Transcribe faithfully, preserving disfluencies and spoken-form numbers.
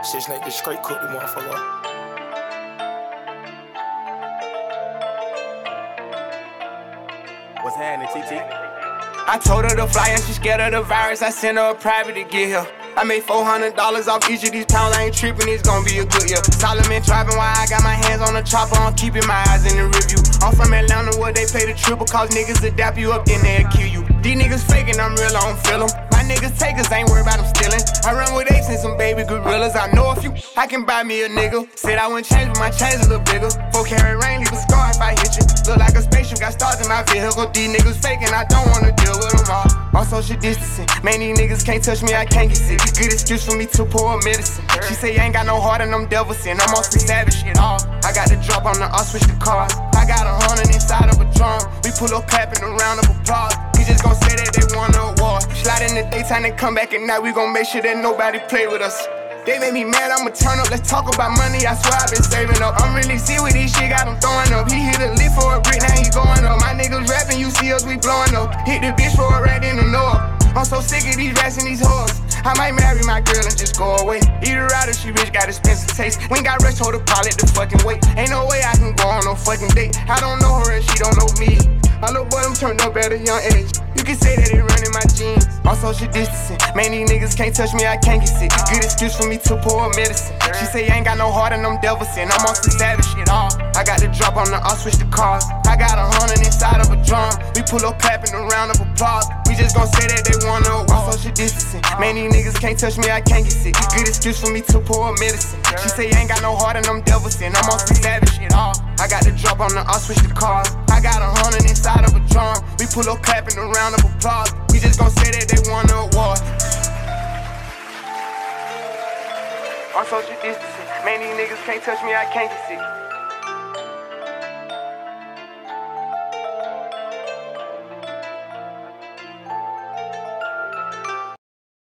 Shit, Snake just straight cooked the motherfucker. What's happening, T T? I told her to fly and she scared of the virus. I sent her a private to get here. I made four hundred dollars off each of these pounds. I ain't tripping, it's gonna be a good year. Solomon driving while I got my hands on the chopper. I'm keeping my eyes in the review. I'm from Atlanta where they pay the triple. Cause niggas adapt you up, then they'll kill you. These niggas faking, I'm real, I don't feel them. My niggas takers, ain't worried about them stealing. I run with apes and some baby gorillas. I know a few, I can buy me a nigga. Said I wouldn't change, but my chains a little bigger. Four carat rain, leave a scar if I hit you. Look like a spaceship, got stars in my vehicle. These niggas faking, I don't wanna deal with them all. On social distancing, man, these niggas can't touch me, I can't get sick. Good excuse for me to pour medicine. She say you ain't got no heart and them devils in. I'm on some savage shit, all. I got the drop on the, I'll switch the cars. I got a hundred inside of a drum. We pull up clapping a round of applause. We just gon' say that they won the award. Slide in the daytime and come back at night. We gon' make sure that nobody play with us. They made me mad, I'ma turn up. Let's talk about money, I swear I've been saving up. I'm really see with this shit, got him throwing up. He hit a lift for a brick, now he going up. My niggas rapping, you see us, we blowing up. Hit the bitch for a rat in the north. I'm so sick of these rats and these hoes. I might marry my girl and just go away. Eat her out if she rich, got expensive taste. We ain't got rich, hold the pilot the fucking weight. Ain't no way I can go on no fucking date. I don't know her and she don't know me. My little boy, I'm turned up at a young age. You can say that it run in my genes. On social distancing, man, these niggas can't touch me, I can't get sick. Good excuse for me to pour medicine. She say you ain't got no heart and them devils in. I'm on some savage shit, all. I got the drop on the, I'll switch the cars. I got a hundred inside of a drum. We pull up clapping a round of applause. We just gon' say that they wanna walk. On social distancing, man, these niggas can't touch me, I can't get sick. Good excuse for me to pour medicine. She say you ain't got no heart and them devils in. I'm on some savage shit, all. I got the drop on the, I'll switch the cars. I got a hundred inside of a drum. We pull up clapping a round of applause. We just gon' say that they won the award. On social distancing, man, these niggas can't touch me, I can't get sick.